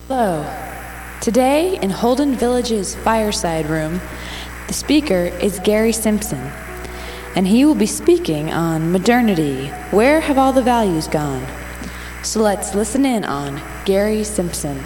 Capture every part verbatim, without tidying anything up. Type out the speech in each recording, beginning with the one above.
Hello. Today in Holden Village's fireside room, the speaker is Gary Simpson, and he will be speaking on modernity. Where have all the values gone? So let's listen in on Gary Simpson.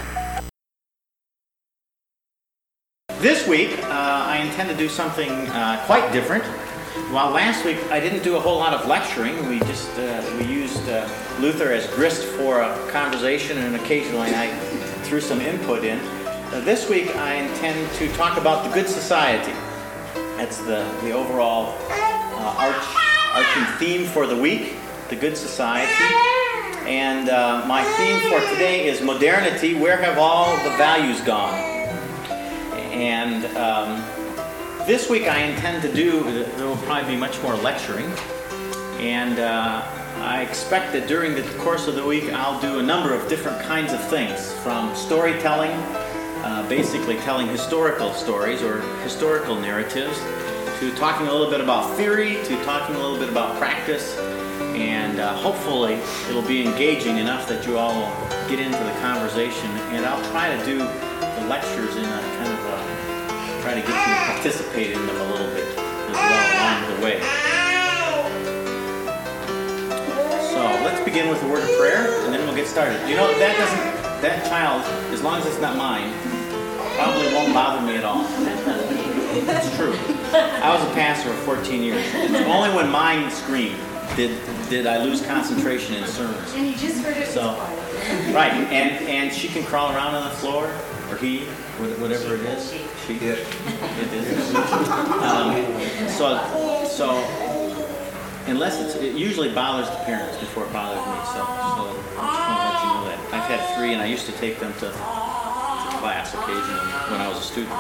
This week, uh, I intend to do something uh, quite different. While last week I didn't do a whole lot of lecturing, we just uh, we used uh, Luther as grist for a conversation, and occasionally I threw some input in. Uh, this week I intend to talk about the Good Society. That's the, the overall uh, arch, arching theme for the week, the Good Society. And uh, my theme for today is modernity. Where have all the values gone? And um, this week I intend to do, there will probably be much more lecturing, and uh, I expect that during the course of the week I'll do a number of different kinds of things, from storytelling, uh, basically telling historical stories or historical narratives, to talking a little bit about theory, to talking a little bit about practice, and uh, hopefully it'll be engaging enough that you all will get into the conversation, and I'll try to do the lectures in a kind of a try to get you to participate in them a little bit as well along the way. So let's begin with a word of prayer, and then we'll get started. You know, that doesn't, that child, as long as it's not mine, probably won't bother me at all. It's true. I was a pastor for fourteen years. Only when mine screamed did did I lose concentration in sermons. And you just heard it. So, right, and and she can crawl around on the floor, or he, whatever it is. She did. It is. Um, so, so unless it's, it usually bothers the parents before it bothers me. So, so I just want to let you know that. I've had three, and I used to take them to, to class occasionally when I was a student.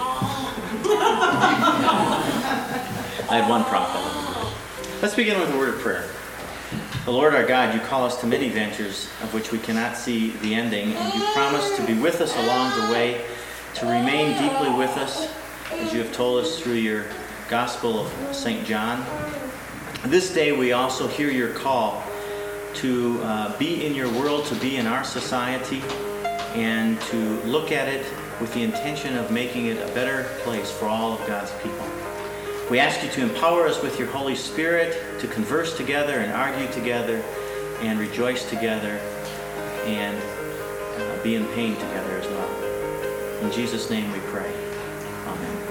I had one problem. Let's begin with a word of prayer. The Lord our God, you call us to many ventures of which we cannot see the ending, and you promise to be with us along the way, to remain deeply with us, as you have told us through your Gospel of Saint John. This day we also hear your call to uh, be in your world, to be in our society, and to look at it with the intention of making it a better place for all of God's people. We ask you to empower us with your Holy Spirit to converse together and argue together and rejoice together and uh, be in pain together as well. In Jesus' name we pray. Amen.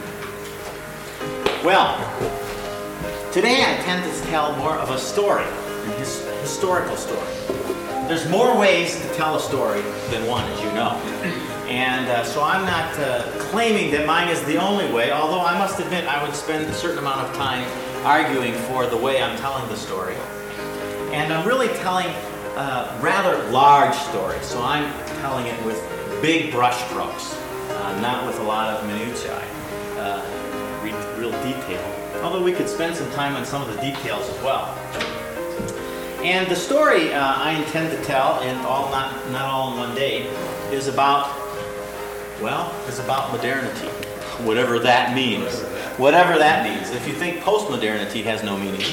Well, today I intend to tell more of a story, a his, historical story. There's more ways to tell a story than one, as you know. And uh, so I'm not uh, claiming that mine is the only way, although I must admit I would spend a certain amount of time arguing for the way I'm telling the story. And I'm really telling uh, rather large stories, so I'm telling it with big brushstrokes, uh, not with a lot of minutiae, uh, re- real detail, although we could spend some time on some of the details as well. And the story uh, I intend to tell, and all not, not all in one day, is about Well, it's about modernity, whatever that means. Whatever that means. If you think post-modernity has no meaning.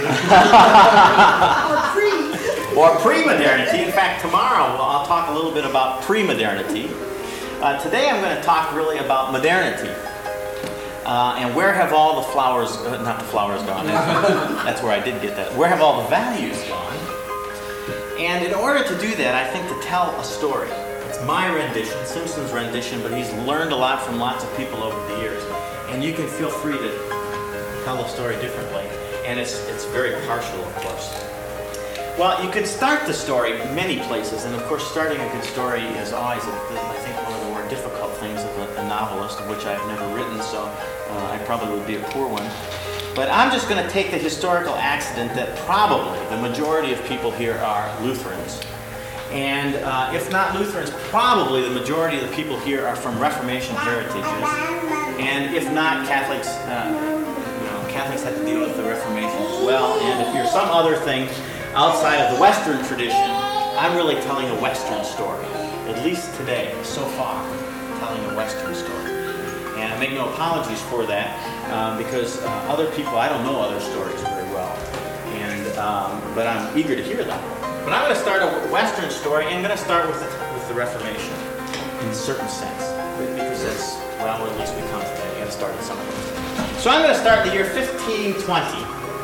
Or pre. Or pre-modernity. In fact, tomorrow I'll talk a little bit about pre-modernity. Uh, today I'm going to talk really about modernity. Uh, and where have all the flowers, uh, not the flowers gone, that's where I did get that. Where have all the values gone? And in order to do that, I think to tell a story. My rendition, Simpson's rendition, but he's learned a lot from lots of people over the years. And you can feel free to tell the story differently. And it's it's very partial, of course. Well, you could start the story many places, and of course starting a good story is always, I think, one of the more difficult things of a, a novelist, of which I've never written, so uh, I probably would be a poor one. But I'm just going to take the historical accident that probably the majority of people here are Lutherans. And uh, if not Lutherans, probably the majority of the people here are from Reformation heritages. And if not, Catholics, uh, you know, Catholics had to deal with the Reformation as well. And if you're some other thing outside of the Western tradition, I'm really telling a Western story. At least today, so far, telling a Western story. And I make no apologies for that, uh, because uh, other people, I don't know other stories very well. And um, but I'm eager to hear them. But I'm going to start a Western story, and I'm going to start with the, with the Reformation. in a certain sense. Because that's, well, where at least we come today. You got to start at some of those. So I'm going to start the year fifteen twenty.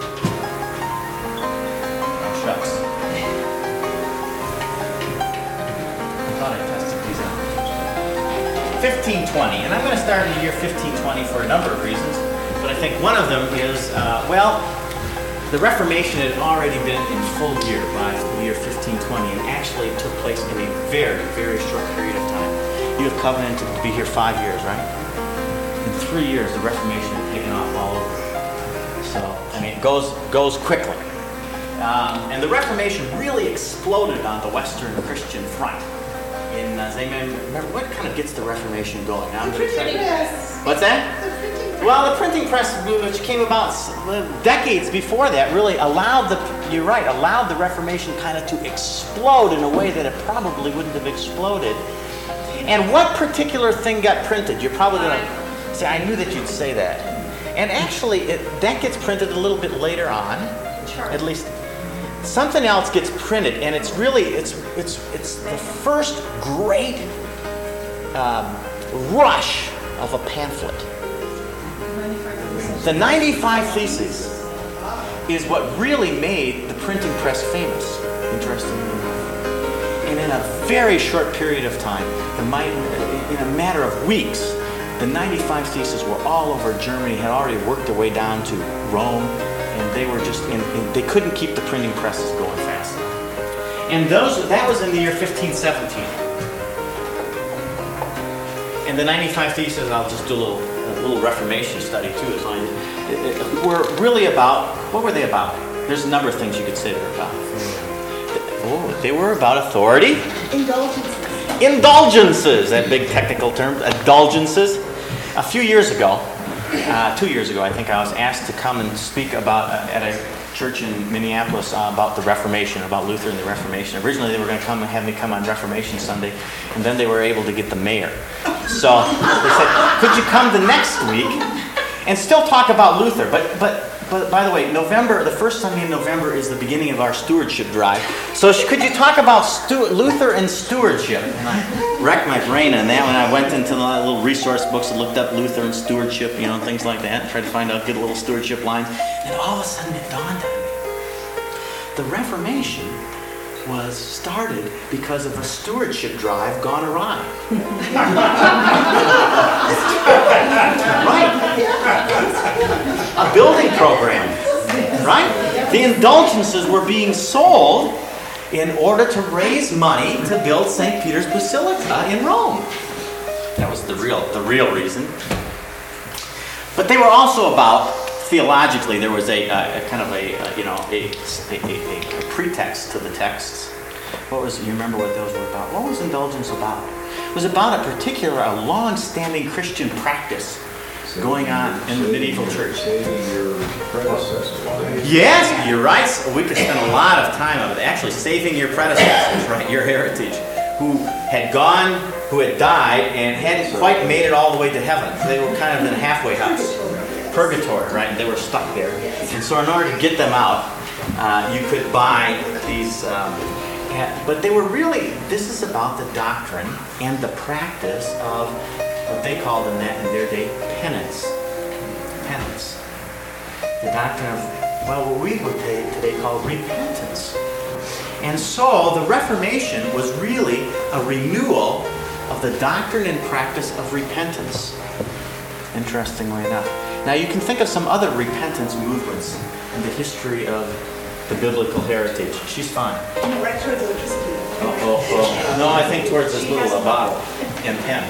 Oh, shucks. I thought I tested these out. fifteen twenty. And I'm going to start in the year fifteen twenty for a number of reasons. But I think one of them is, uh, well, the Reformation had already been in full gear by the year fifteen twenty, and actually it took place in a very, very short period of time. You have covenanted to be here five years, right? In three years, the Reformation had taken off all over. So, I mean, it goes, goes quickly. Um, and the Reformation really exploded on the Western Christian front. In, uh, they remember, what kind of gets the Reformation going? Now I'm going to tell you. What's that? Well, the printing press, which came about decades before that, really allowed the, you're right, allowed the Reformation kind of to explode in a way that it probably wouldn't have exploded. And what particular thing got printed? You're probably going to say, I knew that you'd say that. And actually, it, that gets printed a little bit later on, at least. Something else gets printed, and it's really, it's, it's, it's the first great um, rush of a pamphlet. The ninety-five Theses is what really made the printing press famous, interestingly enough. And in a very short period of time, in a matter of weeks, the ninety-five Theses were all over Germany, had already worked their way down to Rome, and they were just, in, in, they couldn't keep the printing presses going fast enough. And those, that was in the year fifteen seventeen. And the ninety-five Theses, I'll just do a little A little Reformation study too. Is only, it, it, were really about, what were they about? There's a number of things you could say they were about. Oh, they were about authority. Indulgences. Indulgences, that big technical term, indulgences. A few years ago, uh, two years ago, I think I was asked to come and speak about uh, at a church in Minneapolis uh, about the Reformation, about Luther and the Reformation. Originally, they were going to come and have me come on Reformation Sunday, and then they were able to get the mayor. So they said, could you come the next week and still talk about Luther? But but but by the way, November, the first Sunday in November is the beginning of our stewardship drive. So could you talk about Stu- Luther and stewardship? And I wrecked my brain on that when I went into the little resource books and looked up Luther and stewardship, you know, things like that, and tried to find out good little stewardship lines. And all of a sudden it dawned on me. The Reformation was started because of a stewardship drive gone awry. Right. A building program. Right? The indulgences were being sold in order to raise money to build Saint Peter's Basilica in Rome. That was the real, the real reason. But they were also about, theologically, there was a, a, a kind of a, a you know a, a, a pretext to the texts. What was, you remember what those were about? What was indulgence about? It was about a particular, a long-standing Christian practice going on in the medieval church. Yes, you're right. So we could spend a lot of time on it. Actually, saving your predecessors, right? Your heritage, who had gone, who had died, and hadn't quite made it all the way to heaven. They were kind of in a halfway house. Purgatory, right? They were stuck there. And so in order to get them out, uh, you could buy these, um, yeah, but they were really, this is about the doctrine and the practice of what they called in that in their day, penance. Penance. The doctrine of, well, what we would today call repentance. And so the Reformation was really a renewal of the doctrine and practice of repentance, interestingly enough. Now you can think of some other repentance movements in the history of the biblical heritage. She's fine. Right towards electricity. Oh, oh, oh. No, I think towards this little uh, bottle and pen.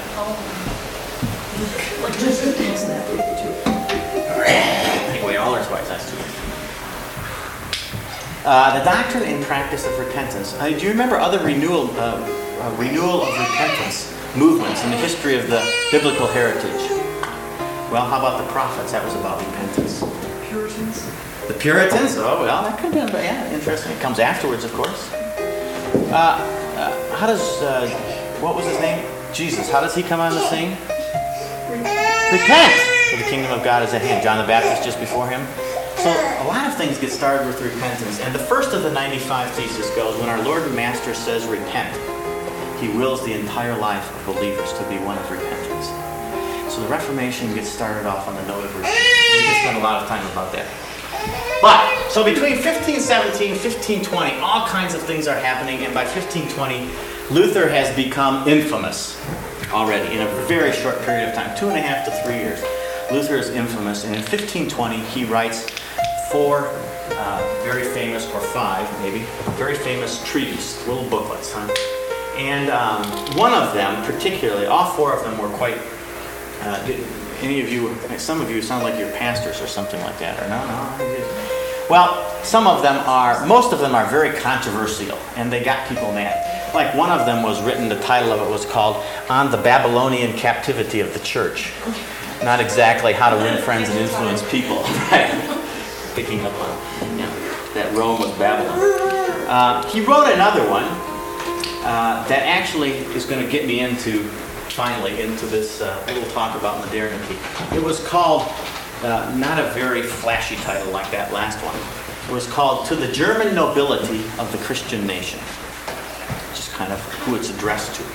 Anyway, all are twice. That's too much. Uh, the doctrine and practice of repentance. Uh, do you remember other renewal, uh, uh, renewal of repentance movements in the history of the biblical heritage? Well, how about the prophets? That was about repentance. Puritans. The Puritans? Oh, well, that could be, yeah, interesting. It comes afterwards, of course. Uh, uh, how does, uh, what was his name? Jesus. How does he come on the scene? Repent! For the kingdom of God is at hand. John the Baptist just before him. So a lot of things get started with repentance. And the first of the ninety-five Theses goes, when our Lord and Master says repent, he wills the entire life of believers to be one of repentance. So the Reformation gets started off on the note of repentance. We can spend a lot of time about that. But, so between fifteen seventeen, fifteen twenty, all kinds of things are happening, and by fifteen twenty, Luther has become infamous already in a very short period of time, two and a half to three years. Luther is infamous, and in fifteen twenty, he writes four uh, very famous, or five maybe, very famous treatises, little booklets, huh? And um, one of them, particularly, all four of them were quite, uh, did any of you, some of you sound like you're pastors or something like that, or no, no. Well, some of them are, most of them are very controversial, and they got people mad. Like one of them was written, the title of it was called On the Babylonian Captivity of the Church. Not exactly how to win friends and influence people, right? Picking up on, you know, that Rome was Babylon. Uh, he wrote another one uh, that actually is going to get me into, finally, into this uh, little talk about modernity. It was called, uh, not a very flashy title like that last one. It was called To the German Nobility of the Christian Nation, which is kind of who it's addressed to.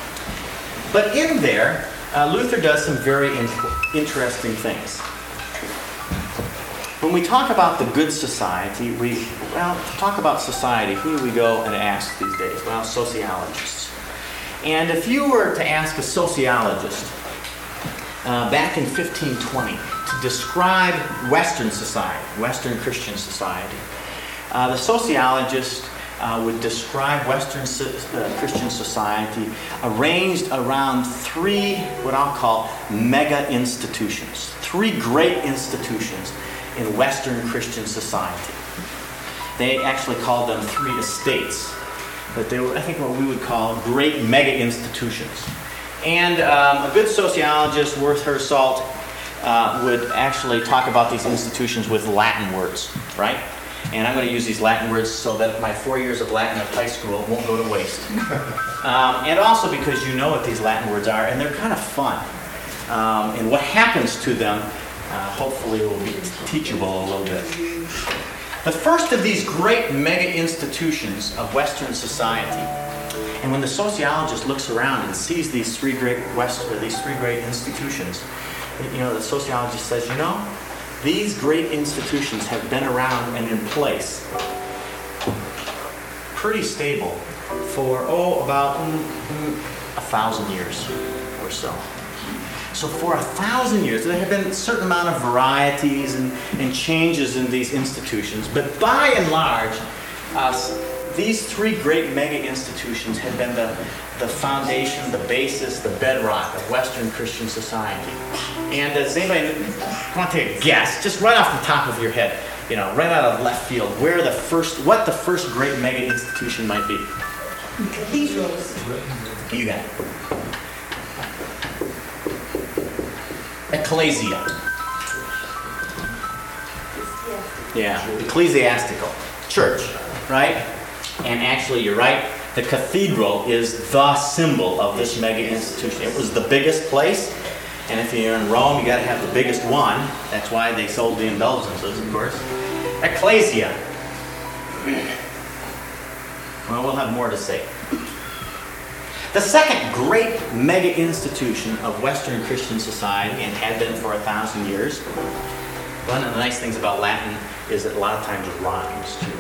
But in there, uh, Luther does some very in- interesting things. When we talk about the good society, we, well, to talk about society, who do we go and ask these days? Well, sociologists. And if you were to ask a sociologist uh, back in fifteen twenty to describe Western society, Western Christian society, uh, the sociologist uh, would describe Western so- uh, Christian society arranged around three, what I'll call, mega institutions. Three great institutions in Western Christian society. They actually called them three estates, but they were, I think, what we would call great mega institutions. And um, a good sociologist, worth her salt, uh, would actually talk about these institutions with Latin words, right? And I'm going to use these Latin words so that my four years of Latin at high school won't go to waste. Um, and also because you know what these Latin words are, and they're kind of fun. Um, and what happens to them Uh, hopefully will be teachable a little bit. The first of these great mega institutions of Western society, and when the sociologist looks around and sees these three great West, or these three great institutions, you know, the sociologist says, you know, these great institutions have been around and in place, pretty stable, for oh about mm, mm, a thousand years or so. So for a thousand years, there have been a certain amount of varieties and, and changes in these institutions, but by and large, uh, these three great mega institutions have been the, the foundation, the basis, the bedrock of Western Christian society. And does anybody want to take a guess, just right off the top of your head, you know, right out of left field, where the first, what the first great mega institution might be? Cathedrals. You got it. Ecclesia. Yeah, ecclesiastical. Church, right? And actually, you're right, the cathedral is the symbol of this mega institution. It was the biggest place, and if you're in Rome, you got to have the biggest one. That's why they sold the indulgences, of course. Ecclesia. Well, we'll have more to say. The second great mega institution of Western Christian society, and had been for a thousand years, one of the nice things about Latin is that a lot of times it rhymes too.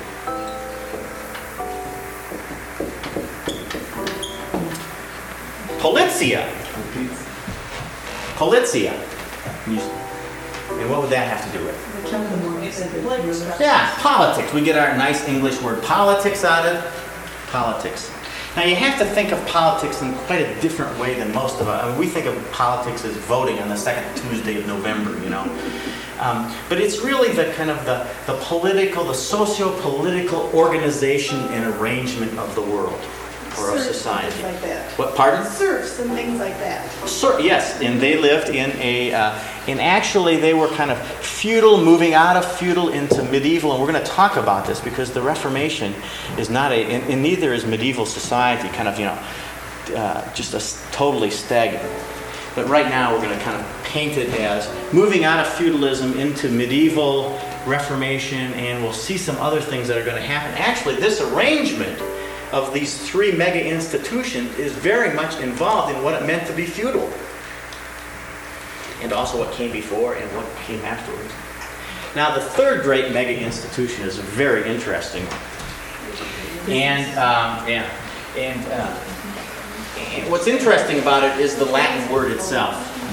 Politia. Politia. And what would that have to do with? Yeah, politics. We get our nice English word politics out of politics. Now, you have to think of politics in quite a different way than most of us. I mean, we think of politics as voting on the second Tuesday of November, you know. Um, but it's really the kind of the, the political, the socio-political organization and arrangement of the world, or of society. Things like that. What, pardon? Serfs and things like that. Sir, yes, and they lived in a, uh, and actually they were kind of feudal, moving out of feudal into medieval, and we're going to talk about this because the Reformation is not a, and, and neither is medieval society, kind of, you know, uh, just a totally stagnant. But right now we're going to kind of paint it as moving out of feudalism into medieval Reformation, and we'll see some other things that are going to happen. Actually, this arrangement of these three mega institutions is very much involved in what it meant to be feudal. And also what came before and what came afterwards. Now the third great mega institution is very interesting. And, um, yeah, and, uh, and what's interesting about it is the Latin word itself.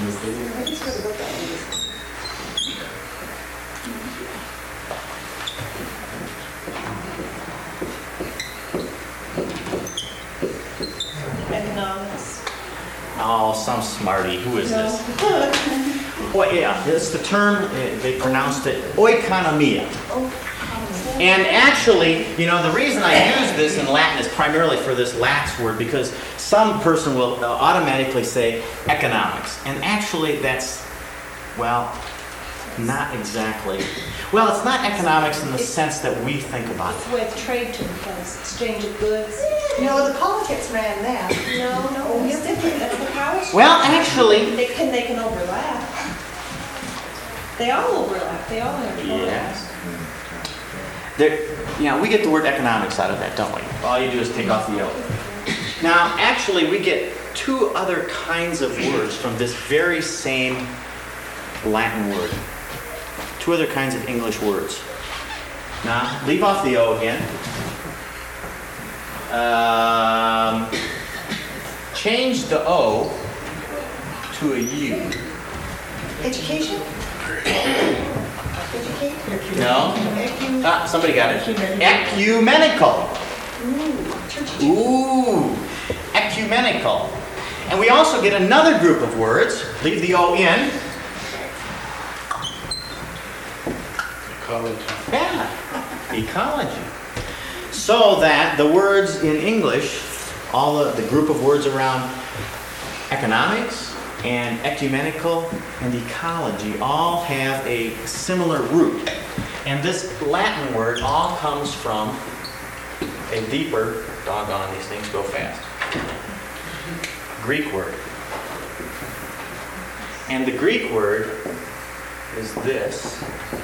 Economics. Oh, some smarty. Who is this? Oh, yeah, it's the term, uh, they pronounced it oikonomia. And actually, you know, the reason I use this in Latin is primarily for this lax word, because some person will uh, automatically say economics. And actually that's, well, not exactly. Well, it's not economics in the sense that we think about It's it. where trade took place, exchange of goods. No, the politics ran that. No, no, it's different. That's the powers. Well, actually, They can, they can overlap. They all overlap. They all intertwine. yes. There, you know, we get the word economics out of that, don't we? All you do is take off the O. Now, actually, we get two other kinds of words from this very same Latin word. Two other kinds of English words. Now, leave off the O again. Um, change the O to a U. Education? Educate? No? Ecu- Ah, somebody got it. Ecumenical. Ooh, church. Ooh, ecumenical. And we also get another group of words. Leave the O in. Ecology. Yeah, ecology. So that the words in English, all the, the group of words around economics and ecumenical and ecology all have a similar root. And this Latin word all comes from a deeper, doggone, these things go fast, Greek word. And the Greek word is this.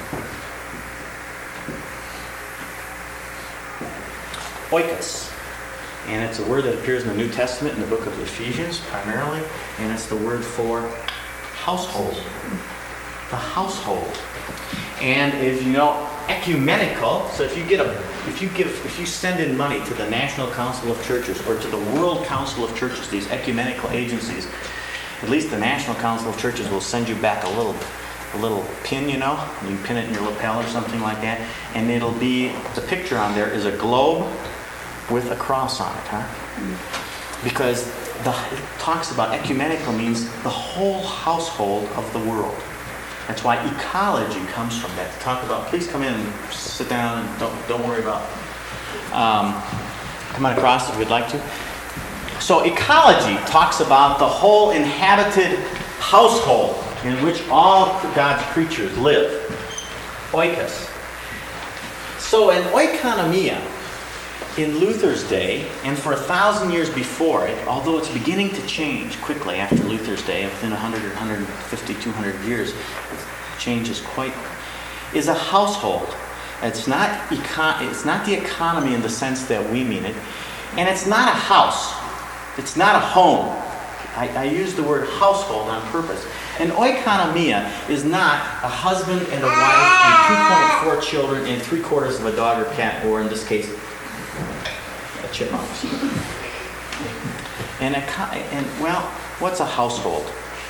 Oikos. And it's a word that appears in the New Testament in the book of Ephesians primarily, and it's the word for household. The household. And if you know ecumenical, so if you get a if you give if you send in money to the National Council of Churches or to the World Council of Churches, these ecumenical agencies, at least the National Council of Churches will send you back a little a little pin, you know, you can pin it in your lapel or something like that, and it'll be, the picture on there is a globe with a cross on it, huh? Because the, it talks about ecumenical means the whole household of the world. That's why ecology comes from that. To talk about, please come in and sit down and don't don't worry about. Um, come on across if you'd like to. So ecology talks about the whole inhabited household in which all God's creatures live. Oikos. So in oikonomia, in Luther's day, and for a thousand years before it, although it's beginning to change quickly after Luther's day, within one hundred or one hundred fifty, two hundred years, it changes quite, is a household. It's not, econ- it's not the economy in the sense that we mean it, and it's not a house. It's not a home. I, I use the word household on purpose. An oikonomia is not a husband and a wife and two point four children and three quarters of a dog or cat, or in this case, a chipmunk. And, a, and well, what's a household?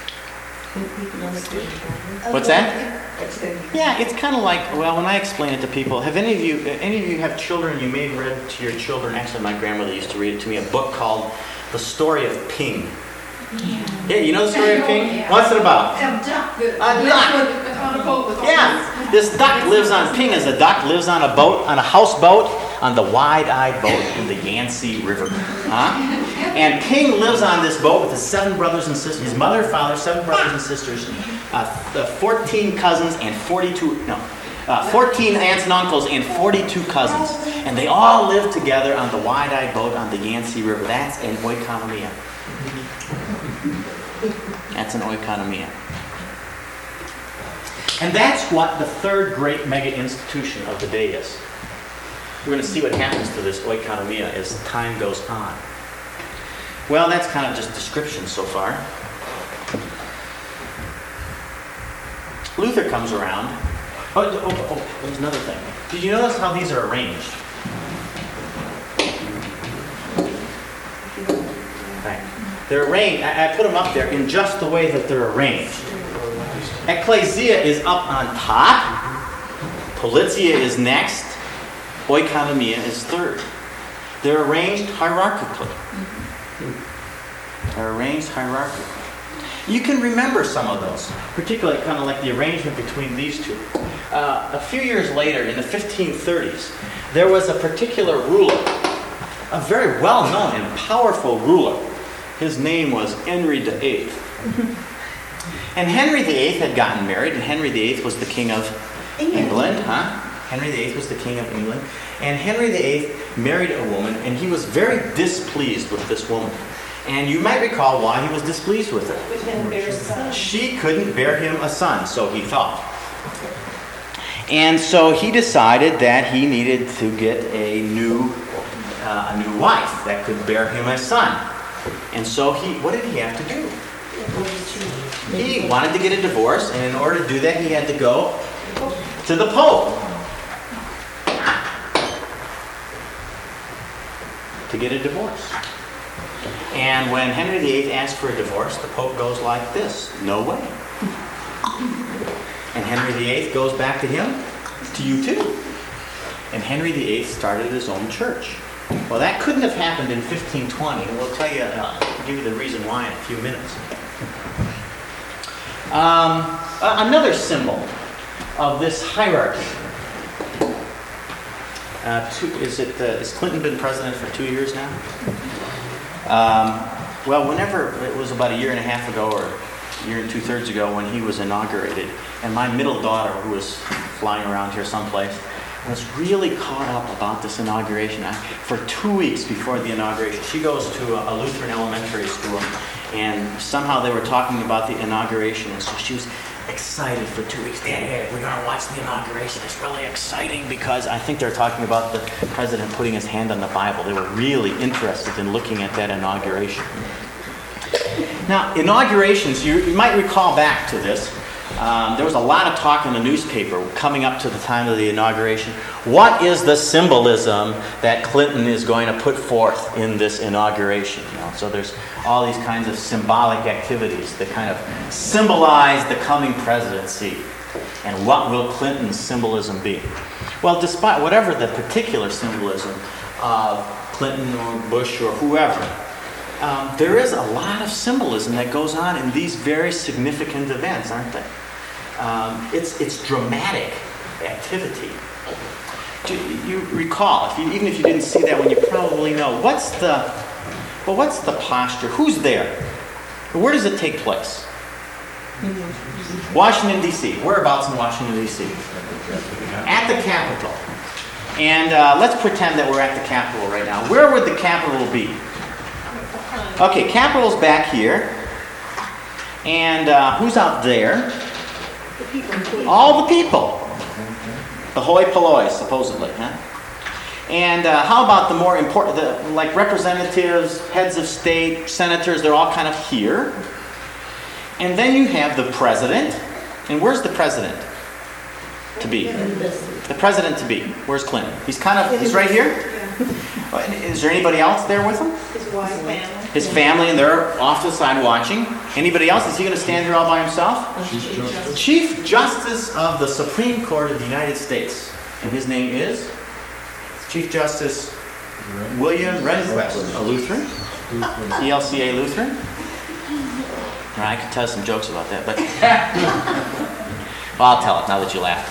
What's that? Yeah, it's kind of like, well, when I explain it to people, have any of you, any of you have children, you may have read to your children, actually my grandmother used to read it to me, a book called The Story of Ping. Yeah, yeah, you know the story of Ping? What's it about? A duck that A duck. lives on a boat with all Yeah, this duck lives on, Ping is a duck, lives on a boat, on a houseboat, on the wide-eyed boat in the Yangtze River. Huh? And Ping lives on this boat with his seven brothers and sisters, his mother, father, seven brothers and sisters, uh, the fourteen cousins and forty-two, no, uh, fourteen aunts and uncles and forty-two cousins. And they all live together on the wide-eyed boat on the Yangtze River. That's an oikonomia. That's an oikonomia. And that's what the third great mega institution of the day is. We're going to see what happens to this oikonomia as time goes on. Well, that's kind of just description so far. Luther comes around. Oh, oh, oh, there's another thing. Did you notice how these are arranged? Right. They're arranged. I, I put them up there in just the way that they're arranged. Ecclesia is up on top. Politia is next. Oikonomia is third. They're arranged hierarchically. They're arranged hierarchically. You can remember some of those, particularly kind of like the arrangement between these two. Uh, a few years later, in the fifteen thirties, there was a particular ruler, a very well-known and powerful ruler. His name was Henry the Eighth. And Henry the Eighth had gotten married, and Henry the Eighth was the king of England, England huh? Henry the Eighth was the king of England. And Henry the Eighth married a woman, and he was very displeased with this woman. And you might recall why he was displeased with her. With him bears a son. She couldn't bear him a son, so he thought. And so he decided that he needed to get a new, uh, a new wife that could bear him a son. And so he, what did he have to do? He wanted to get a divorce, and in order to do that, he had to go to the Pope to get a divorce. And when Henry the Eighth asked for a divorce, the Pope goes like this: no way. And Henry the Eighth goes back to him, to you too. And Henry the Eighth started his own church. Well, that couldn't have happened in fifteen twenty, and we'll tell you, uh, give you the reason why in a few minutes. Um, uh, another symbol of this hierarchy. Uh, two, is it? Uh, has Clinton been president for two years now? Um, well, whenever it was about a year and a half ago, or a year and two thirds ago, when he was inaugurated, and my middle daughter, who was flying around here someplace, was really caught up about this inauguration. I, for two weeks before the inauguration, she goes to a, a Lutheran elementary school, and somehow they were talking about the inauguration, and so she was excited for two weeks. Dad, Dad, we're going to watch the inauguration. It's really exciting because I think they're talking about the president putting his hand on the Bible. They were really interested in looking at that inauguration. Now, inaugurations, you, you might recall back to this. Um, there was a lot of talk in the newspaper coming up to the time of the inauguration. What is the symbolism that Clinton is going to put forth in this inauguration? You know, so there's all these kinds of symbolic activities that kind of symbolize the coming presidency. And what will Clinton's symbolism be? Well, despite whatever the particular symbolism of Clinton or Bush or whoever, um, there is a lot of symbolism that goes on in these very significant events, aren't they? Um, it's it's dramatic activity. Do you recall, if you, even if you didn't see that one, you probably know. What's the, well, what's the posture? Who's there? Where does it take place? Washington, D C Whereabouts in Washington, D C At the Capitol. And uh, let's pretend that we're at the Capitol right now. Where would the Capitol be? Okay, Capitol's back here. And uh, who's out there? All the people. The hoi polloi, supposedly, huh? And uh, how about the more important, the, like representatives, heads of state, senators, they're all kind of here. And then you have the president. And where's the president to be? The president to be. Where's Clinton? He's kind of, he's right here? Is there anybody else there with him? His wife, family. His family, and they're off to the side watching. Anybody else? Is he going to stand here all by himself? Chief Justice. Chief Justice of the Supreme Court of the United States. And his name is Chief Justice William Rehnquist, a Lutheran. E L C A Lutheran. Now, I could tell some jokes about that, but well, I'll tell it now that you laugh.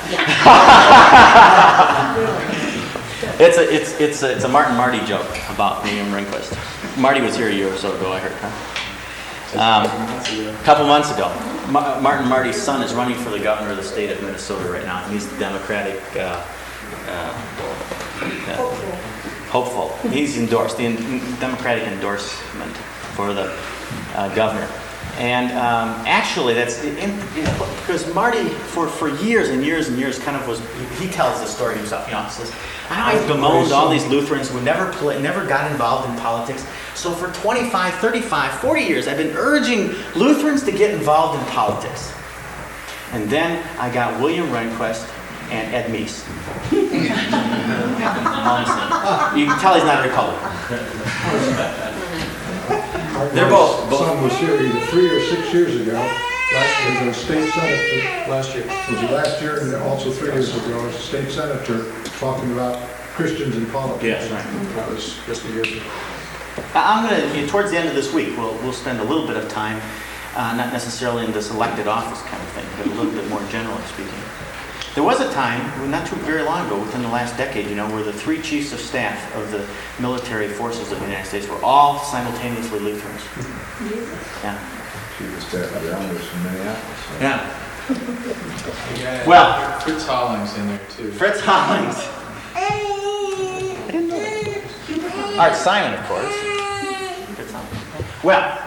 It's a it's it's a, it's a Martin Marty joke about William Rehnquist. Marty was here a year or so ago, I heard. Huh? Um, a couple months ago, Ma- Martin Marty's son is running for the governor of the state of Minnesota right now. He's the Democratic uh, uh, uh, hopeful. He's endorsed the in- Democratic endorsement for the uh, governor. And um, actually, that's in, in, because Marty, for, for years and years and years, kind of was, he, he tells the story himself, you know, he says, I bemoaned all these Lutherans who never, pl- never got involved in politics. So for twenty-five, thirty-five, forty years, I've been urging Lutherans to get involved in politics. And then I got William Rehnquist and Ed Meese. You can tell he's not a Republican. They're both. both. Son was here either three or six years ago. Last year, as a state senator. Last year. Was it last year, and also three years ago as a state senator, talking about Christians in politics. Yes, right. That was just a year ago. I'm going to, towards the end of this week, we'll, we'll spend a little bit of time, uh, not necessarily in this elected office kind of thing, but a little bit more generally speaking. There was a time, not too very long ago, within the last decade, you know, where the three chiefs of staff of the military forces of the United States were all simultaneously Lutherans. Yeah. Chief of staff of the Army from Minneapolis. Yeah. Yeah, Well, Fritz Hollings in there too. Fritz Hollings. I didn't know that. Art Simon, of course. Fritz Hollings. Well,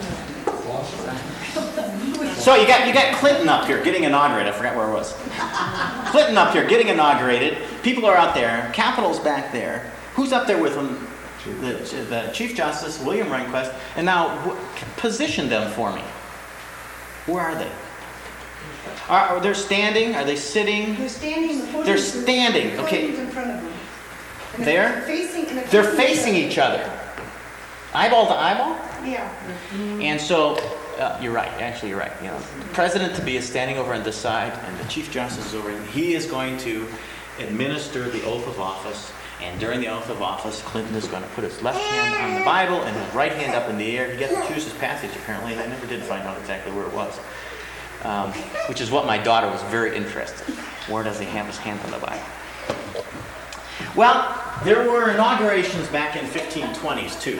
so you got you got Clinton up here getting inaugurated. I forgot where it was. Clinton up here getting inaugurated. People are out there. Capitol's back there. Who's up there with him? The, the Chief Justice, William Rehnquist. And now, wh- position them for me. Where are they? Are, are they standing? Are they sitting? They're standing. The podium's They're in- standing. the Okay. podium's in front of them. And There? They're facing. and They're facing each other. Eyeball to eyeball? Yeah. And so, uh, you're right. Actually, you're right. You know, the president to be is standing over on this side, and the Chief Justice is over. And he is going to administer the oath of office. And during the oath of office, Clinton is going to put his left hand on the Bible and his right hand up in the air. He gets to choose his passage, apparently, and I never did find out exactly where it was. Um, which is what my daughter was very interested in. Where does he have his hand on the Bible? Well, there were inaugurations back in fifteen twenties, too.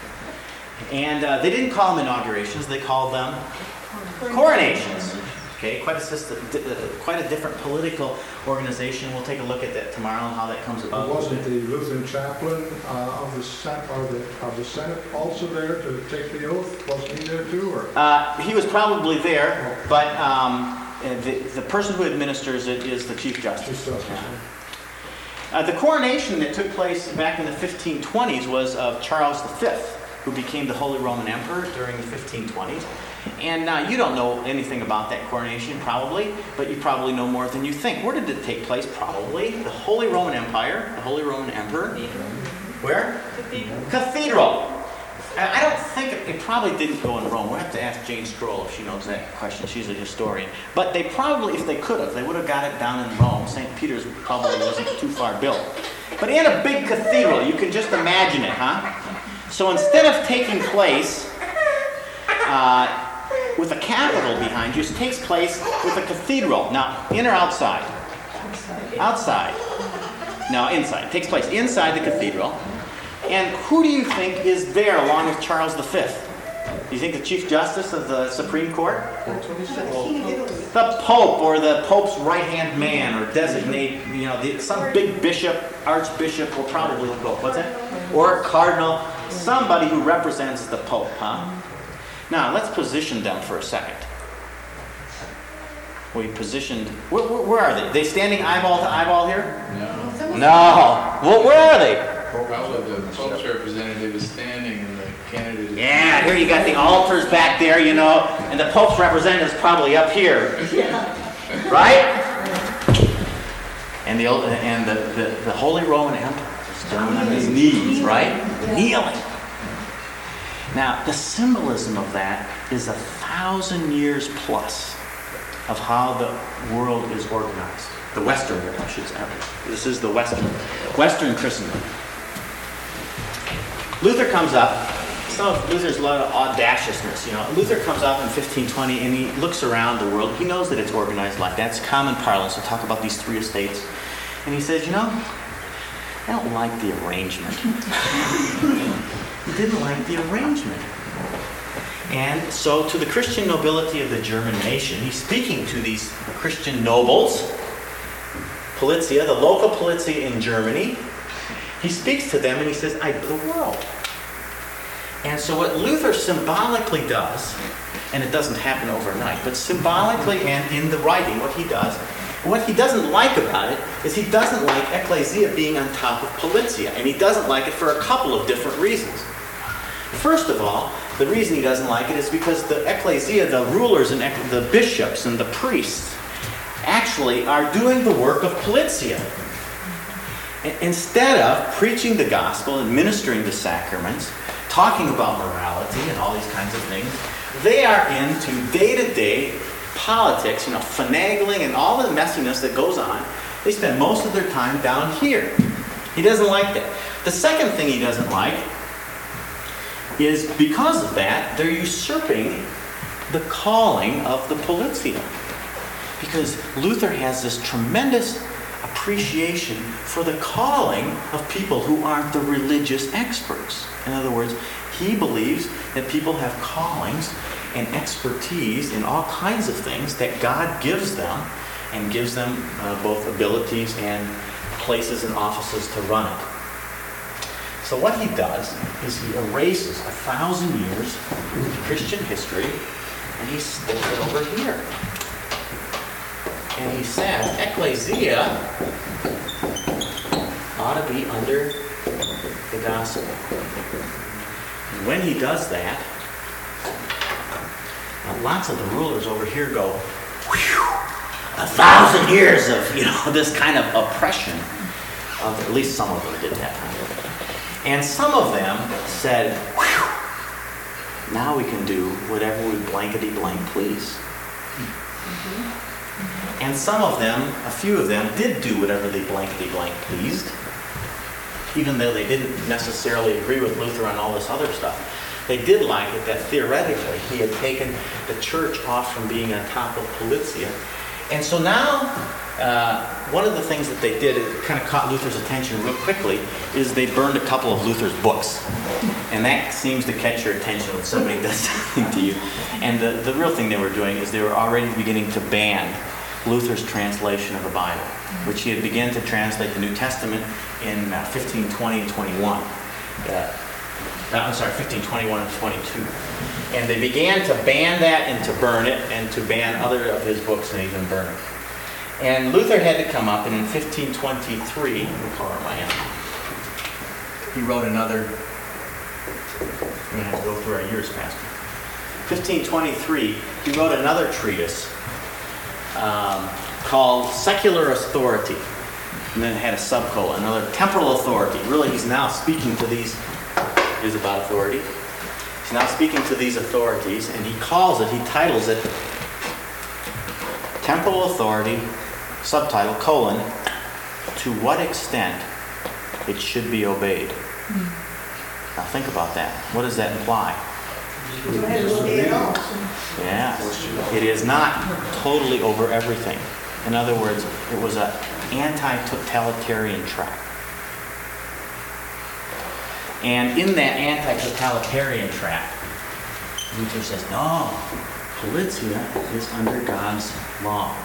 And uh, they didn't call them inaugurations, they called them coronations. Okay, quite a system, quite a different political organization. We'll take a look at that tomorrow and how that comes about. Wasn't the Lutheran chaplain uh, of the Senate, or the of the Senate also there to take the oath? Wasn't he there too, or? Uh, he was probably there, but um, the, the person who administers it is the Chief Justice. Chief Justice. Uh, the coronation that took place back in the fifteen twenties was of Charles the Fifth, who became the Holy Roman Emperor during the fifteen twenties. And uh, you don't know anything about that coronation, probably, but you probably know more than you think. Where did it take place? Probably the Holy Roman Empire, the Holy Roman Emperor. Where? Cathedral. Cathedral. I I don't think it, it probably didn't go in Rome. We'll have to ask Jane Stroll if she knows that question. She's a historian. But they probably, if they could have, they would have got it down in Rome. Saint Peter's probably wasn't too far built. But in a big cathedral, you can just imagine it, huh? So instead of taking place uh, with a capital behind you, it takes place with a cathedral. Now, in or outside? Outside. No, inside. It takes place inside the cathedral. And who do you think is there along with Charles the Fifth? Do you think the Chief Justice of the Supreme Court? The Pope, or the Pope's right-hand man, or designate, you know, the, some big bishop, archbishop, or probably the Pope. What's that? Or a cardinal. Somebody who represents the Pope, huh? Now, let's position them for a second. We positioned... Where, where, where are they? They standing eyeball to eyeball here? No. No. Well, where are they? Probably the Pope's representative is standing and the candidate is... Yeah, here you got the altars back there, you know, and the Pope's representative is probably up here. Right? And the old, and the, the, the Holy Roman Emperor is down on his knees, right? Kneeling. Now, the symbolism of that is a thousand years plus of how the world is organized. The Western world, I should say. This is the Western, Western Christendom. Luther comes up. Some of Luther's a lot of audaciousness, you know. Luther comes up in fifteen twenty and he looks around the world. He knows that it's organized like that. It's common parlance to talk about these three estates. And he says, you know, I don't like the arrangement. He didn't like the arrangement. And so to the Christian nobility of the German nation, he's speaking to these Christian nobles, Polizia, the local Polizia in Germany. He speaks to them and he says, I the world. And so what Luther symbolically does and it doesn't happen overnight. But symbolically and in the writing, what he does, what he doesn't like about it is he doesn't like ecclesia being on top of politia, and he doesn't like it for a couple of different reasons. First of all, the reason he doesn't like it is because the ecclesia, the rulers and ec- the bishops and the priests, actually are doing the work of politia. I- instead of preaching the gospel, administering the sacraments, talking about morality and all these kinds of things, they are into day-to-day politics, you know, finagling and all the messiness that goes on. They spend most of their time down here. He doesn't like that. The second thing he doesn't like is because of that, they're usurping the calling of the politia. Because Luther has this tremendous appreciation for the calling of people who aren't the religious experts. In other words, he believes that people have callings and expertise in all kinds of things that God gives them, and gives them uh, both abilities and places and offices to run it. So what he does is he erases a thousand years of Christian history, and he sticks it over here. And he says, ecclesia ought to be under the gospel. And when he does that, uh, lots of the rulers over here go, whew, a thousand years of, you know, this kind of oppression. Of, at least some of them did that. And some of them said, whew, now we can do whatever we blankety blank please. Mm-hmm. And some of them, a few of them, did do whatever they blankety blank pleased, even though they didn't necessarily agree with Luther on all this other stuff. They did like it that theoretically he had taken the church off from being on top of politia. And so now, uh, one of the things that they did, it kind of caught Luther's attention real quickly, is they burned a couple of Luther's books. And that seems to catch your attention when somebody does something to you. And the, the real thing they were doing is they were already beginning to ban Luther's translation of the Bible, which he had begun to translate the New Testament in uh, fifteen twenty and twenty-one. Uh, I'm sorry, fifteen twenty-one and twenty-two. And they began to ban that and to burn it and to ban other of his books and even burn it. And Luther had to come up, and in fifteen twenty-three, what color am I in? He wrote another, we're going to have to go through our years, Pastor. fifteen twenty-three, he wrote another treatise um, called Secular Authority. And then it had a subcolon, another temporal authority. Really, he's now speaking to these, is about authority. He's now speaking to these authorities, and he calls it, he titles it, Temporal Authority, subtitle, colon, to what extent it should be obeyed. Mm. Now think about that. What does that imply? Yeah. It is not totally over everything. In other words, it was an anti-totalitarian tract. And in that anti-totalitarian tract, Luther says, no, politia is under God's law.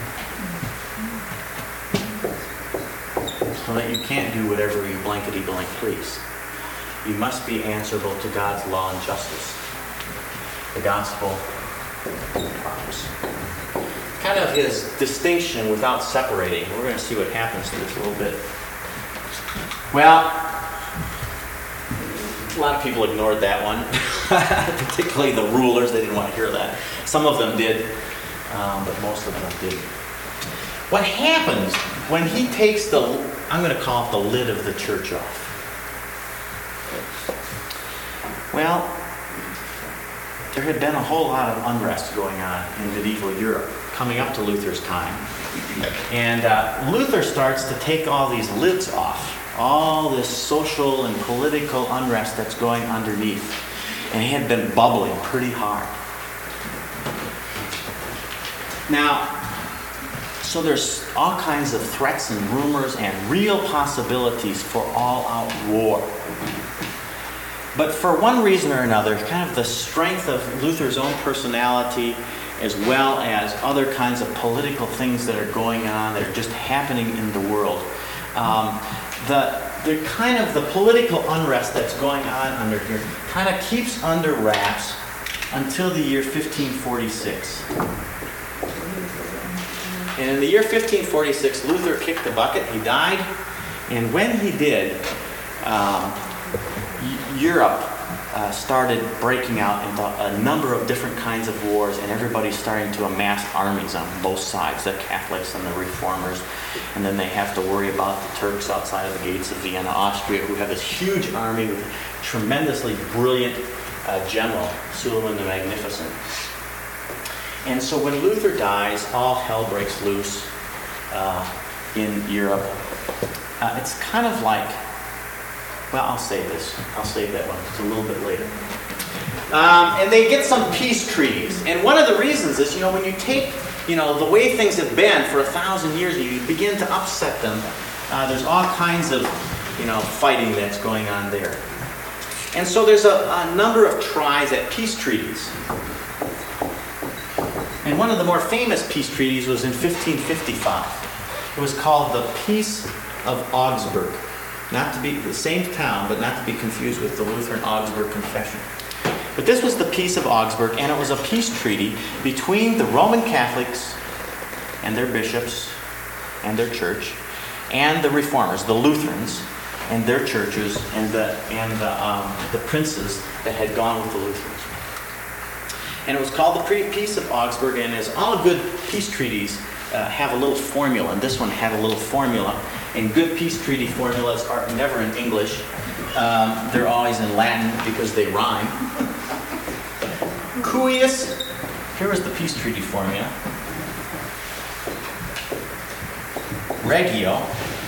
So that you can't do whatever you blankety blank please. You must be answerable to God's law and justice. The gospel promise. Kind of his distinction without separating. We're going to see what happens to this a little bit. Well, a lot of people ignored that one, particularly the rulers. They didn't want to hear that. Some of them did, um, but most of them didn't. What happens when he takes the, I'm going to call it the lid of the church off? Well, there had been a whole lot of unrest going on in medieval Europe coming up to Luther's time. And uh, Luther starts to take all these lids off. All this social and political unrest that's going underneath. And he had been bubbling pretty hard. Now, so there's all kinds of threats and rumors and real possibilities for all-out war. But for one reason or another, kind of the strength of Luther's own personality, as well as other kinds of political things that are going on, that are just happening in the world, um, the the kind of the political unrest that's going on under here kind of keeps under wraps until the year fifteen forty-six. And in the year fifteen forty-six, Luther kicked the bucket. He died. And when he did, um, Europe uh, started breaking out into a number of different kinds of wars, and everybody's starting to amass armies on both sides, the Catholics and the Reformers. And then they have to worry about the Turks outside of the gates of Vienna, Austria, who have this huge army with a tremendously brilliant uh, general, Suleiman the Magnificent. And so when Luther dies, all hell breaks loose uh, in Europe. Uh, it's kind of like, well, I'll say this. I'll save that one. It's a little bit later. Um, and they get some peace treaties. And one of the reasons is, you know, when you take, you know, the way things have been for a thousand years, you begin to upset them. Uh, there's all kinds of, you know, fighting that's going on there. And so there's a, a number of tries at peace treaties. And one of the more famous peace treaties was in fifteen fifty-five. It was called the Peace of Augsburg. Not to be the same town, but not to be confused with the Lutheran Augsburg Confession. But this was the Peace of Augsburg, and it was a peace treaty between the Roman Catholics and their bishops and their church, and the Reformers, the Lutherans, and their churches, and the and the, um, the princes that had gone with the Lutherans. And it was called the Peace of Augsburg, and as all good peace treaties uh, have a little formula, and this one had a little formula. And good peace treaty formulas are never in English. Um, they're always in Latin because they rhyme. Cuius, here is the peace treaty formula. Regio.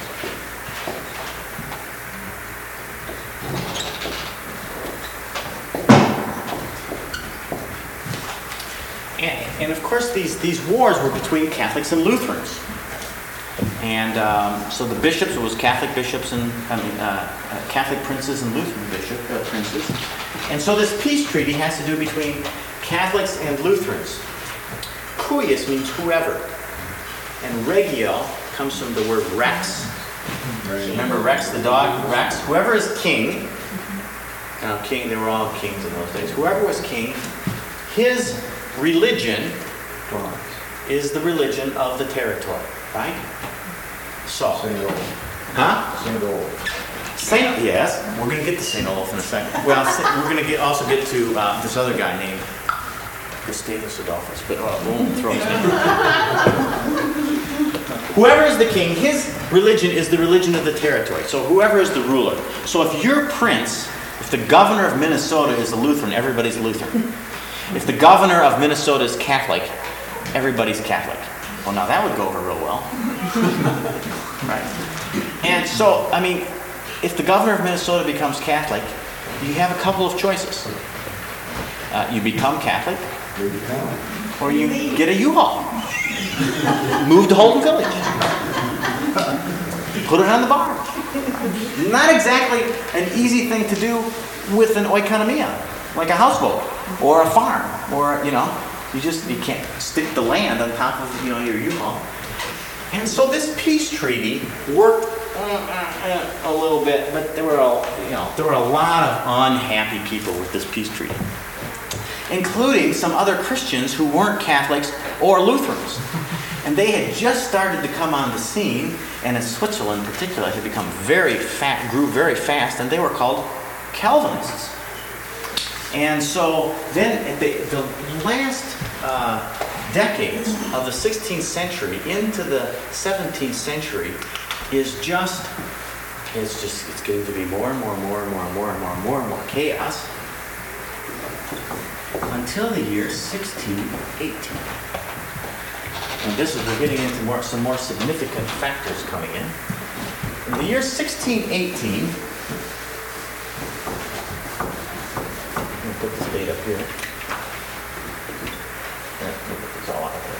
And, and of course, these, these wars were between Catholics and Lutherans. And um, so the bishops, it was Catholic bishops and I mean, uh, uh, Catholic princes and Lutheran bishop uh, princes. And so this peace treaty has to do between Catholics and Lutherans. Cuius means whoever, and regio comes from the word rex. Remember Rex the dog? Rex. Whoever is king. Now, king. They were all kings in those days. Whoever was king, his religion is the religion of the territory. Right? So. Saint Olaf. Huh? Saint Olaf. Saint, yes. We're going to get to Saint Olaf in a second. Well, we're going to get, also get to uh, this other guy named Gustavus Adolphus, but uh, we won't throw his name. Whoever is the king, his religion is the religion of the territory. So whoever is the ruler. So if your prince, if the governor of Minnesota is a Lutheran, everybody's Lutheran. If the governor of Minnesota is Catholic, everybody's Catholic. Well, now that would go over real well. Right. And so, I mean, if the governor of Minnesota becomes Catholic, you have a couple of choices. Uh, you become Catholic, or you get a U-Haul. Move to Holden Village. Put it on the barn. Not exactly an easy thing to do with an oikonomia, like a houseboat or a farm, or, you know, you just, you can't stick the land on top of, you know, your U-Haul. And so this peace treaty worked uh, uh, a little bit, but there were a, you know, there were a lot of unhappy people with this peace treaty, including some other Christians who weren't Catholics or Lutherans. And they had just started to come on the scene, and in Switzerland in particular, had become very fat, grew very fast, and they were called Calvinists. And so then the, the last uh, decades of the sixteenth century into the seventeenth century is just, it's just, it's getting to be more and more and more and more and more and more and more and more chaos until the year sixteen eighteen. And this is, we're getting into more, some more significant factors coming in. In the year sixteen eighteen, let me put this date up here. Yeah, we'll put this all out there.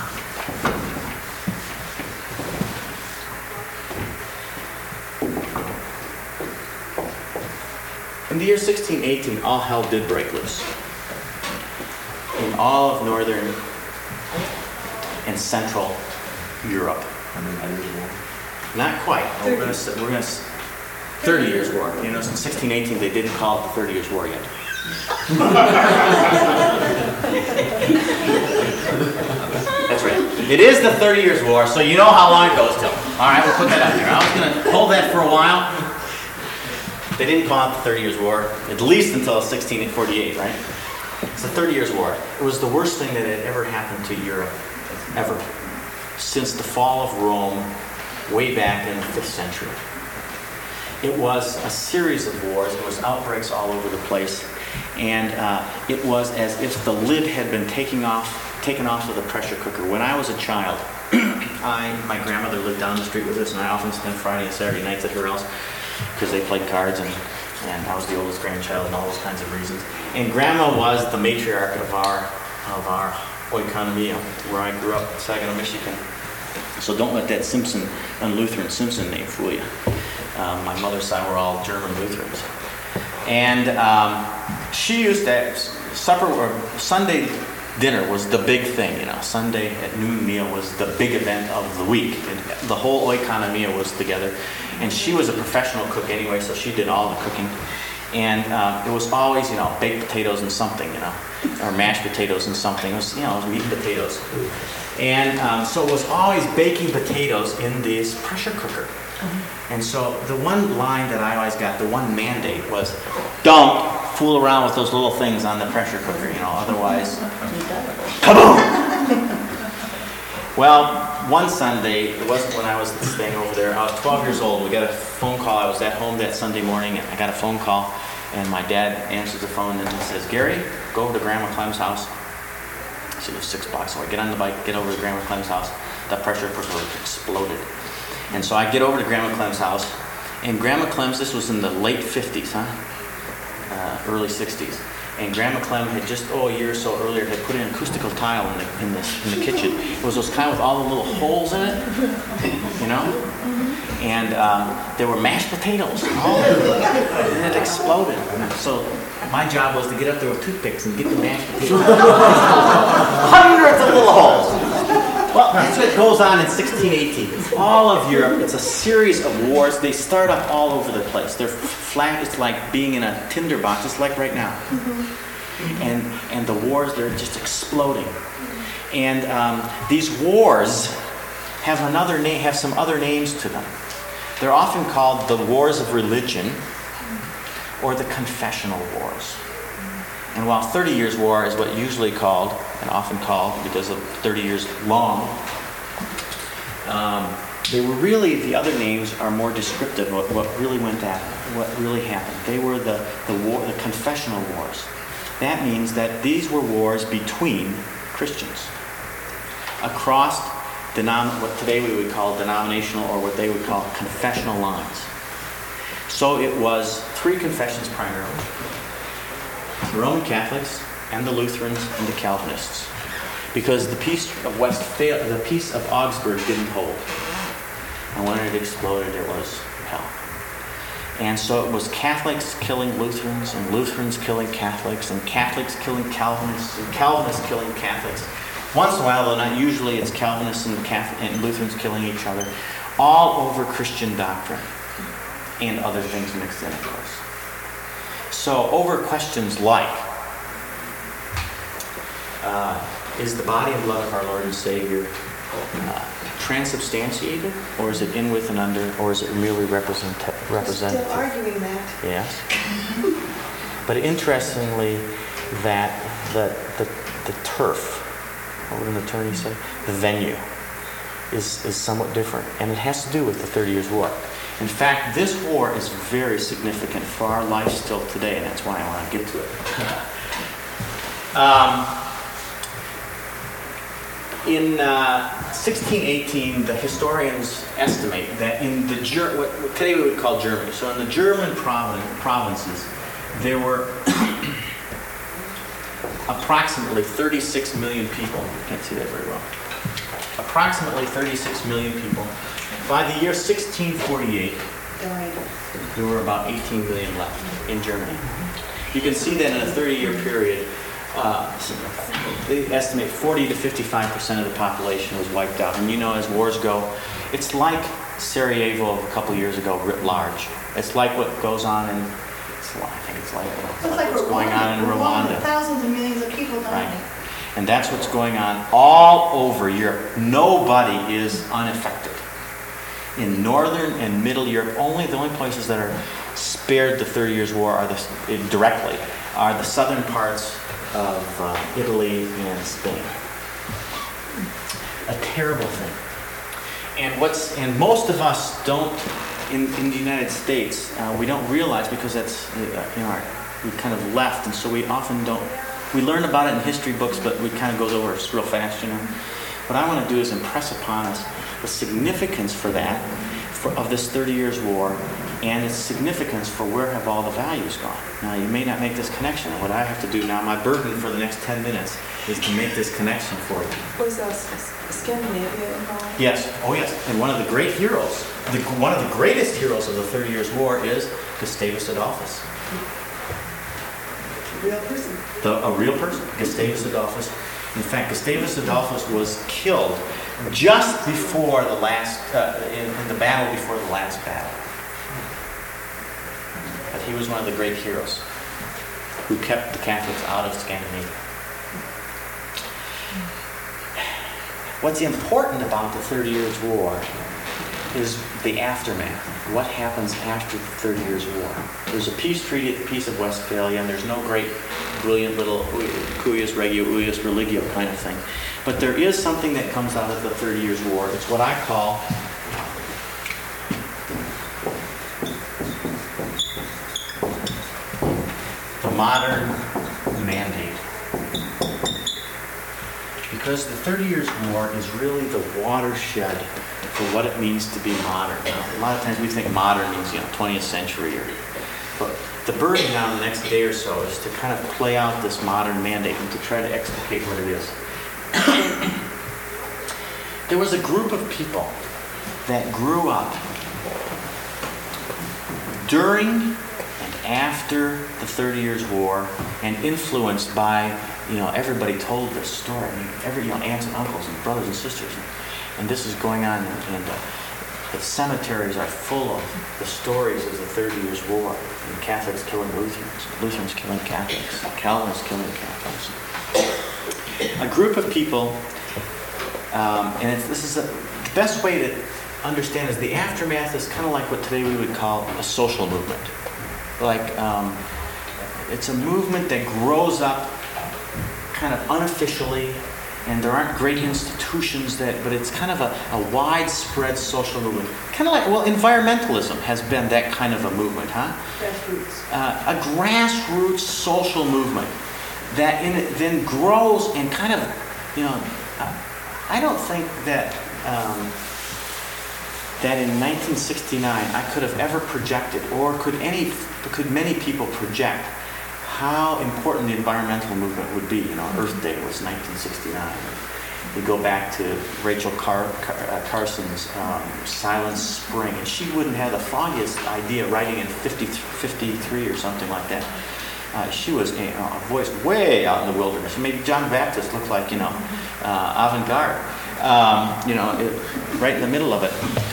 In the year sixteen eighteen, all hell did break loose in all of northern and Central Europe. Not quite. We're going to we're going to thirty years war. You know, in sixteen eighteen they didn't call it the thirty years war yet. That's right. It is the Thirty Years' War, so you know how long it goes till. All right, we'll put that up there. I was going to hold that for a while. They didn't call it the Thirty Years' War, at least until sixteen forty-eight, right? It's the Thirty Years' War. It was the worst thing that had ever happened to Europe, ever, since the fall of Rome way back in the fifth century. It was a series of wars. There was outbreaks all over the place. And uh, it was as if the lid had been taking off, taken off of the pressure cooker. When I was a child, I, my grandmother lived down the street with us, and I often spent Friday and Saturday nights at her house because they played cards, and, and I was the oldest grandchild and all those kinds of reasons. And Grandma was the matriarch of our of our oikonomia, where I grew up in Saginaw, Michigan. So don't let that Simpson and Lutheran Simpson name fool you. Um, my mother's side were all German Lutherans. And um, she used to, supper or Sunday dinner was the big thing, you know. Sunday at noon meal was the big event of the week. And the whole oikonomia was together. And she was a professional cook anyway, so she did all the cooking. And uh, it was always, you know, baked potatoes and something, you know, or mashed potatoes and something. It was, you know, it was meat and potatoes. And um, so it was always baking potatoes in this pressure cooker. And so the one line that I always got, the one mandate was, don't fool around with those little things on the pressure cooker, you know, otherwise, kaboom! Well, one Sunday, it wasn't when I was staying over there, I was twelve years old. We got a phone call. I was at home that Sunday morning, and I got a phone call, and my dad answers the phone, and he says, Gary, go over to Grandma Clem's house. She lives six blocks away. Get on the bike, get over to Grandma Clem's house. The pressure cooker exploded. And so I get over to Grandma Clem's house, and Grandma Clem's, this was in the late fifties, huh? Uh, early sixties. And Grandma Clem had just, oh, a year or so earlier, had put in acoustical tile in the, in the, in the kitchen. It was those kind with all the little holes in it, you know? And um, there were mashed potatoes. Oh, and it exploded. So my job was to get up there with toothpicks and get the mashed potatoes. Hundreds of little holes. Well, that's what goes on in sixteen eighteen. All of Europe, it's a series of wars. They start up all over the place. They're flat. It's like being in a tinderbox. It's like right now. Mm-hmm. And and the wars, they're just exploding. And um, these wars have another name, have some other names to them. They're often called the wars of religion or the confessional wars. And while Thirty Years' War is what usually called, and often called because of thirty years long, um, they were really, the other names are more descriptive of what really went at, what really happened. They were the, the, war, the confessional wars. That means that these were wars between Christians across denom- what today we would call denominational, or what they would call confessional lines. So it was three confessions primarily. The Roman Catholics and the Lutherans and the Calvinists, because the peace of Westphalia, the peace of Augsburg didn't hold, and when it exploded, it was hell. And so it was Catholics killing Lutherans, and Lutherans killing Catholics, and Catholics killing Calvinists, and Calvinists killing Catholics. Once in a while, though not usually, it's Calvinists and, Catholic, and Lutherans killing each other, all over Christian doctrine and other things mixed in, of course. So over questions like, uh, is the body and blood of our Lord and Savior uh, transubstantiated, or is it in with and under, or is it merely represent representative? Still arguing that. Yes. But interestingly, that the the, the turf, what would an attorney say? The venue is, is somewhat different, and it has to do with the Thirty Years' War. In fact, this war is very significant for our life still today, and that's why I want to get to it. um, in uh, sixteen eighteen, the historians estimate that in the Ger- what, what today we would call Germany, so in the German provin- provinces, there were approximately thirty-six million people. You can't see that very well. Approximately thirty-six million people. By the year sixteen forty-eight, there were about eighteen million left in Germany. You can see that in a thirty-year period, uh, they estimate forty to fifty-five percent of the population was wiped out. And you know, as wars go, it's like Sarajevo a couple years ago writ large. It's like what goes on in, it's, I think it's It's like, you know, it's It's like like what's going on in Rwanda. Thousands and millions of people dying. Right. And that's what's going on all over Europe. Nobody is unaffected. In northern and middle Europe, only the only places that are spared the Thirty Years' War are the, directly are the southern parts of uh, Italy and Spain. A terrible thing. And what's and most of us don't in, in the United States uh, we don't realize because that's uh, you know our, we kind of left, and so we often don't. We learn about it in history books, but we kind of goes over it real fast, you know. What I want to do is impress upon us the significance for that, for, of this Thirty Years' War, and its significance for where have all the values gone. Now, you may not make this connection. What I have to do now, my burden for the next ten minutes, is to make this connection for you. Was uh, S- Scandinavia involved? Yes, oh yes. And one of the great heroes, the, one of the greatest heroes of the Thirty Years' War is Gustavus Adolphus. Real person. The, a real person, Gustavus Adolphus. In fact, Gustavus Adolphus was killed just before the last, uh, in, in the battle before the last battle. But he was one of the great heroes who kept the Catholics out of Scandinavia. What's important about the Thirty Years' War is the aftermath. What happens after the Thirty Years' War? There's a peace treaty at the Peace of Westphalia, and there's no great, brilliant little cuius regio, uius religio kind of thing. But there is something that comes out of the Thirty Years' War. It's what I call the modern mandate. Because the Thirty Years' War is really the watershed for what it means to be modern. Now, a lot of times we think modern means, you know, twentieth century. Or, but the burden now in the next day or so is to kind of play out this modern mandate and to try to explicate what it is. There was a group of people that grew up during and after the Thirty Years' War and influenced by, you know, everybody told this story. I mean, every, you know, aunts and uncles and brothers and sisters. And, and this is going on, and, and uh, the cemeteries are full of the stories of the Thirty Years' War. And Catholics killing Lutherans, Lutherans killing Catholics, Calvinists killing Catholics. A group of people, um, and it's, this is a, the best way to understand is the aftermath is kind of like what today we would call a social movement. Like, um, it's a movement that grows up kind of unofficially, and there aren't great institutions that, but it's kind of a, a widespread social movement. Kind of like, well, environmentalism has been that kind of a movement, huh? Grassroots. Uh, a grassroots social movement that in it then grows and kind of, you know, uh, I don't think that um, that in nineteen sixty-nine I could have ever projected, or could any, could many people project how important the environmental movement would be. You know, Earth Day was nineteen sixty-nine. You go back to Rachel Car- Car- uh, Carson's um, Silent Spring, and she wouldn't have the foggiest idea writing in fifty, fifty-three or something like that. Uh, she was a, a voice way out in the wilderness. Maybe John Baptist looked like, you know, uh, avant-garde, um, you know, it, right in the middle of it.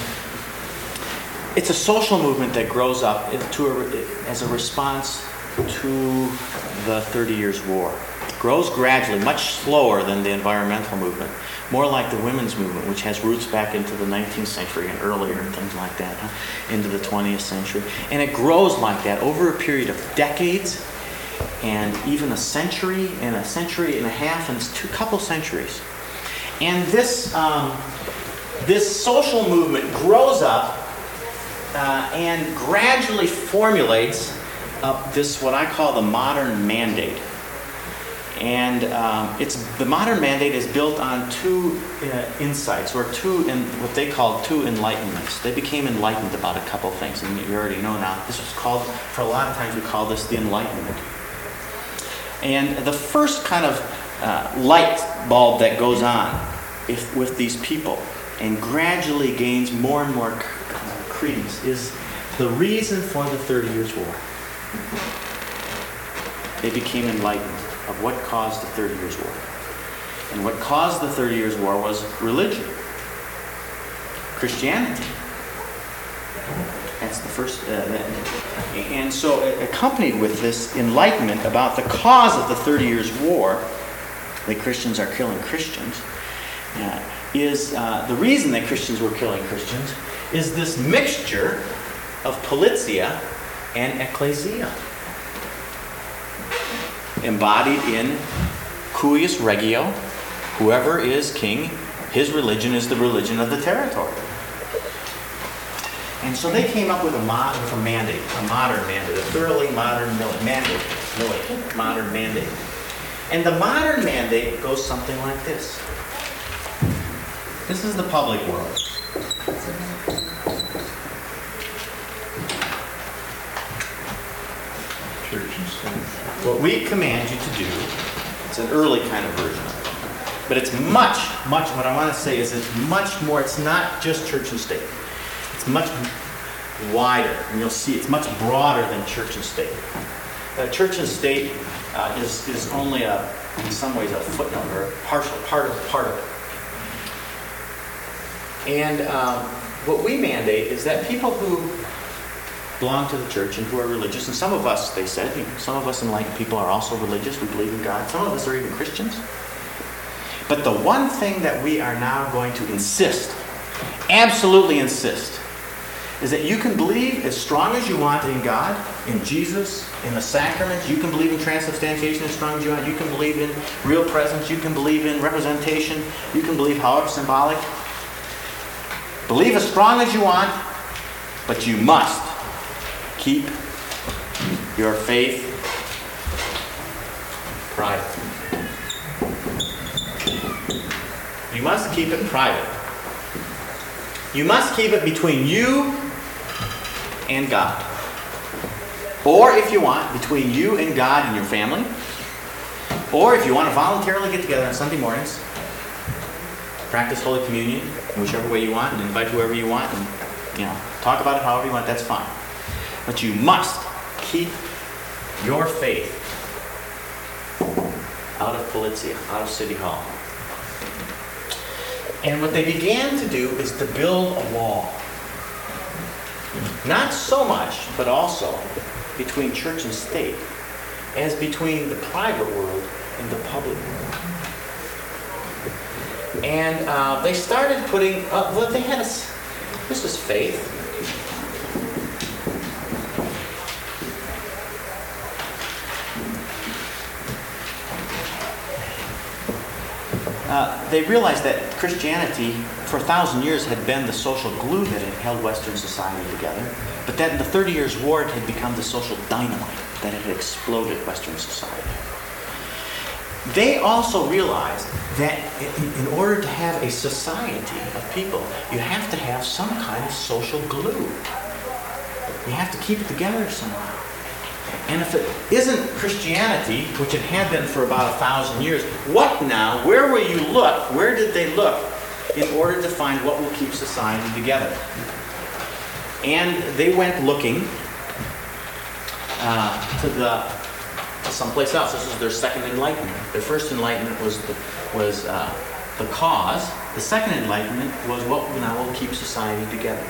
It's a social movement that grows up to a, as a response to the Thirty Years' War. It grows gradually, much slower than the environmental movement, more like the women's movement, which has roots back into the nineteenth century and earlier and things like that, huh? Into the twentieth century. And it grows like that over a period of decades and even a century and a century and a half and two couple centuries. And this, um, this social movement grows up uh, and gradually formulates up this, what I call the modern mandate. And um, it's the modern mandate is built on two uh, insights, or two, in what they call two enlightenments. They became enlightened about a couple things, and you already know now. This was called, for a lot of times we call this the Enlightenment. And the first kind of uh, light bulb that goes on if, with these people and gradually gains more and more credence is the reason for the Thirty Years' War. They became enlightened of what caused the Thirty Years' War. And what caused the Thirty Years' War was religion, Christianity. That's the first. Uh, and so, accompanied with this enlightenment about the cause of the Thirty Years' War, that Christians are killing Christians, uh, is uh, the reason that Christians were killing Christians is this mixture of politia and ecclesia, embodied in cuius regio. Whoever is king, his religion is the religion of the territory. And so they came up with a, mod, with a mandate, a modern mandate, a thoroughly modern mili- mandate, mili- modern mandate. And the modern mandate goes something like this. This is the public world. Church and state. What we command you to do, it's an early kind of version of it. But it's much, much, what I want to say is it's much more, it's not just church and state. It's much wider, and you'll see it's much broader than church and state. Uh, church and state uh, is, is only, a, in some ways, a footnote or a partial part of part of it. And um, what we mandate is that people who belong to the church and who are religious, and some of us, they said, you know, some of us enlightened people are also religious, we believe in God. Some of us are even Christians. But the one thing that we are now going to insist, absolutely insist, is that you can believe as strong as you want in God, in Jesus, in the sacraments. You can believe in transubstantiation as strong as you want. You can believe in real presence. You can believe in representation. You can believe however symbolic. Believe as strong as you want, but you must keep your faith private. You must keep it private. You must keep it between you and God. Or if you want, between you and God and your family. Or if you want to voluntarily get together on Sunday mornings, practice Holy Communion in whichever way you want, and invite whoever you want, and you know, talk about it however you want, that's fine. But you must keep your faith out of Politia, out of City Hall. And what they began to do is to build a wall. Not so much, but also between church and state, as between the private world and the public world. And uh, they started putting, uh, well, they had a, this was faith. Uh, they realized that Christianity, for a thousand years, had been the social glue that had held Western society together, but that in the Thirty Years' War it had become the social dynamite that had exploded Western society. They also realized that in, in order to have a society of people, you have to have some kind of social glue. You have to keep it together somehow. And if it isn't Christianity, which it had been for about a thousand years, what now? Where will you look? Where did they look in order to find what will keep society together? And they went looking uh, to the someplace else. This was their second enlightenment. Their first enlightenment was the, was uh, the cause. The second enlightenment was what now will keep society together.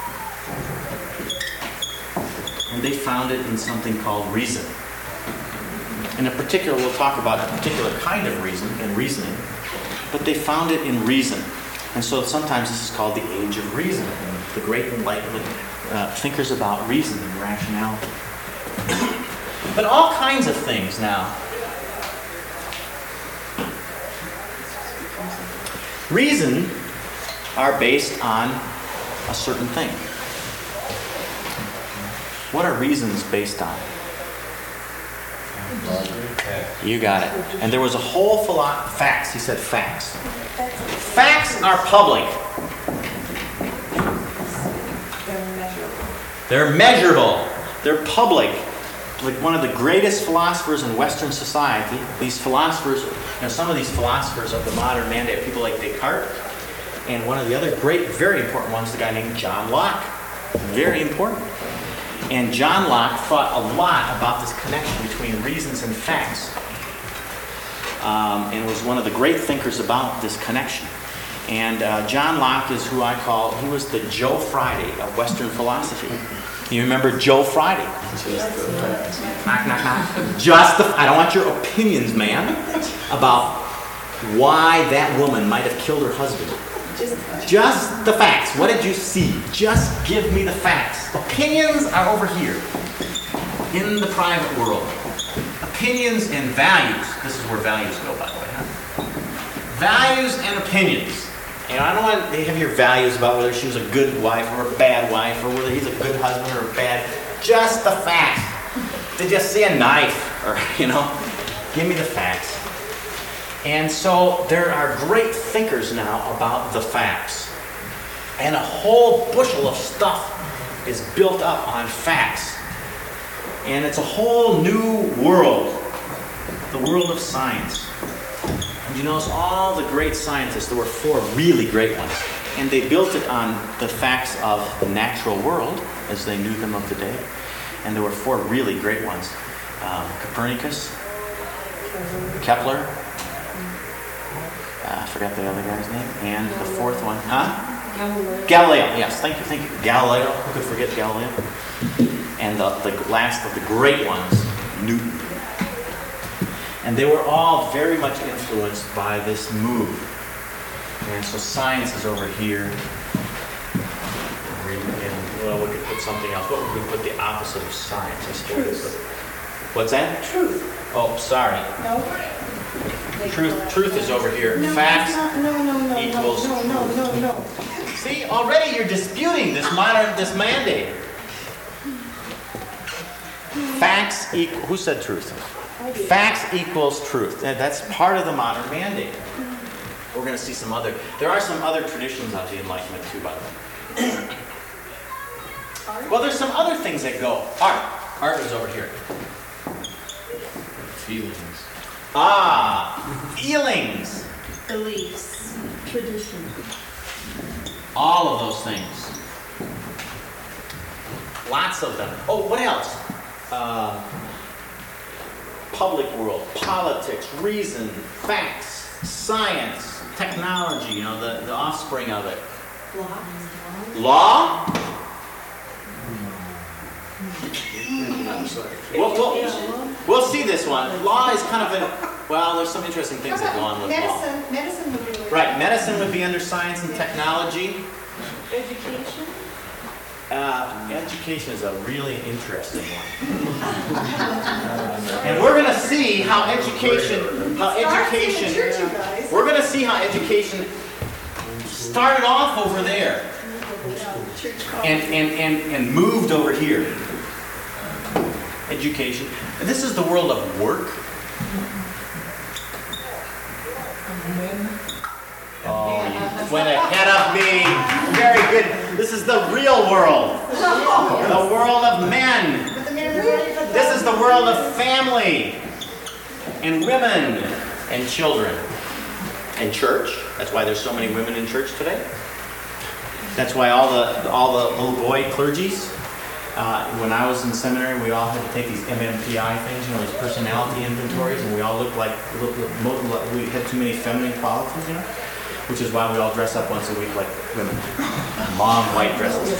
And they found it in something called reason. And in particular, we'll talk about a particular kind of reason and reasoning, but they found it in reason. And so sometimes this is called the age of reason. The great enlightenment uh, thinkers about reason and rationality. But all kinds of things now. Reason are based on a certain thing. What are reasons based on? You got it. And there was a whole philo- facts. He said facts. Facts are public. They're measurable. They're public. Like one of the greatest philosophers in Western society, these philosophers, you know, some of these philosophers of the modern mandate, people like Descartes, and one of the other great, very important ones, the guy named John Locke. Very important. And John Locke thought a lot about this connection between reasons and facts. Um, and was one of the great thinkers about this connection. And uh, John Locke is who I call, he was the Joe Friday of Western philosophy. You remember Joe Friday? Just the facts. Knock, knock, knock. Just the, I don't want your opinions, man, about why that woman might have killed her husband. Just the facts. What did you see? Just give me the facts. Opinions are over here in the private world. Opinions and values. This is where values go, by the way. Huh? Values and opinions. And I don't want to have your values about whether she was a good wife or a bad wife, or whether he's a good husband or a bad. Just the facts. Did you see a knife? Or, you know, give me the facts. And so there are great thinkers now about the facts. And a whole bushel of stuff is built up on facts. And it's a whole new world, the world of science. And you notice all the great scientists, there were four really great ones. And they built it on the facts of the natural world, as they knew them of the day. And there were four really great ones. Um, Copernicus, Kepler, Uh, I forgot the other guy's name. And the fourth one, huh? Galileo. Galileo, yes, thank you, thank you. Galileo, who could forget Galileo? And the, the last of the great ones, Newton. And they were all very much influenced by this move. And so science is over here. And, well, we could put something else. What would we put the opposite of science, I suppose? Truth. What's that? Truth. Oh, sorry. No? Truth, truth is over here. No, Facts no, no, no, no, equals no, no, no, no, no. See, already you're disputing this modern, this mandate. Facts equal. Who said truth? Facts equals truth. That- That's part of the modern mandate. We're going to see some other. There are some other traditions of the Enlightenment too, by the way. Well, there's some other things that go. Art. Art is over here. Feelings. Ah, feelings. Beliefs. Tradition. All of those things. Lots of them. Oh, what else? Uh, public world, politics, reason, facts, science, technology, you know, the, the offspring of it. Law? I'm sorry. We'll, we'll, we'll see this one. Law is kind of an, well, there's some interesting things that go on with law. Medicine. Medicine would be really Right, medicine would be under science and technology. Education. Uh, education is a really interesting one. And we're going to see how education, how education, Church, you guys. we're going to see how education started off over there and, and, and, and moved over here. Education. And this is the world of work. Oh, you went ahead of me. Very good. This is the real world. The world of men. This is the world of family and women and children and church. That's why there's so many women in church today. That's why all the all the little boy clergies. Uh, when I was in seminary, we all had to take these M M P I things, you know, these personality inventories, and we all looked like, looked, looked, we had too many feminine qualities, you know, which is why we all dress up once a week like women. Long white dresses.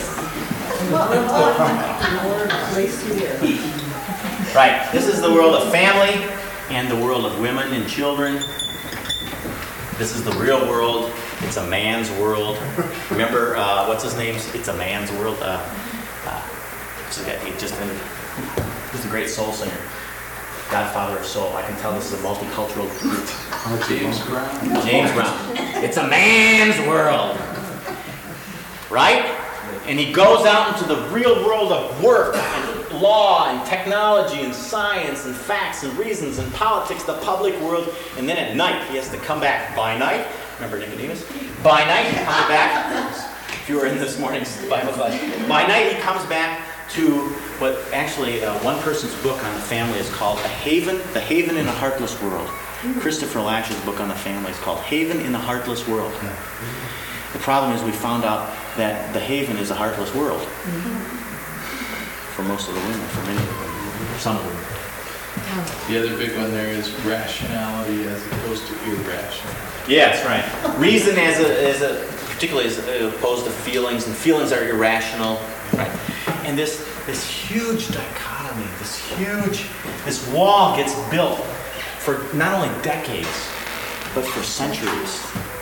Right. This is the world of family and the world of women and children. This is the real world. It's a man's world. Remember, uh, what's his name? It's a man's world. Uh, uh, He just he's a great soul singer, Godfather of Soul. I can tell this is a multicultural group. James Brown. James Brown. It's a man's world, right? And he goes out into the real world of work and law and technology and science and facts and reasons and politics, the public world. And then at night he has to come back. By night, remember Nicodemus? By night he comes back. If you were in this morning's Bible class, by night he comes back to what actually uh, one person's book on the family is called A Haven, The Haven in a Heartless World. Christopher Lash's book on the family is called Haven in a Heartless World. The problem is we found out that the haven is a heartless world. For most of the women, for many of the women, for some of them. The other big one there is rationality as opposed to irrationality. Yes, right. Reason as a, as a particularly as opposed to feelings, and feelings are irrational. Right. And this this huge dichotomy, this huge, this wall gets built for not only decades, but for centuries.